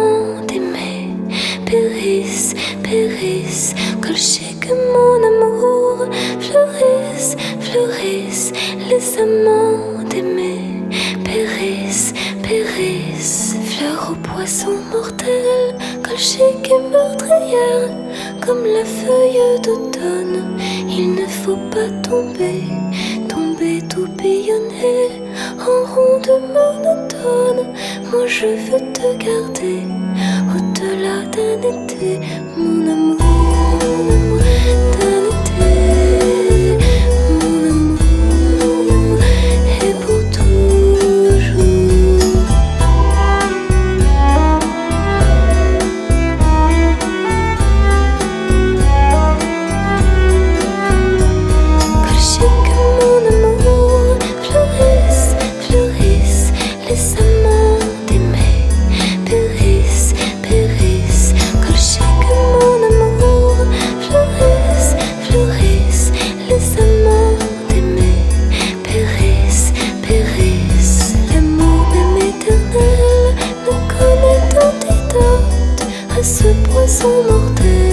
amants d'aimer périssent, périssent. Colcher que mon amour fleurisse, fleurisse. Les amants d'aimer périssent, périssent. Fleurs aux poissons mortels, colcher et meurtrière, comme la feuille d'automne. Il ne faut pas tomber, tomber tourbillonner en ronde monotone. Moi je veux te garder au-delà d'un été, mon amour, d'un été, mon amour, et pour toujours. Colcher que mon amour fleurisse, fleurisse. Les amants d'aimer périssent, périssent. Colcher que mon amour fleurisse, fleurisse. Les amants d'aimer périssent, périssent. L'amour même éternel ne connaît d'antidote à ce poison mortel.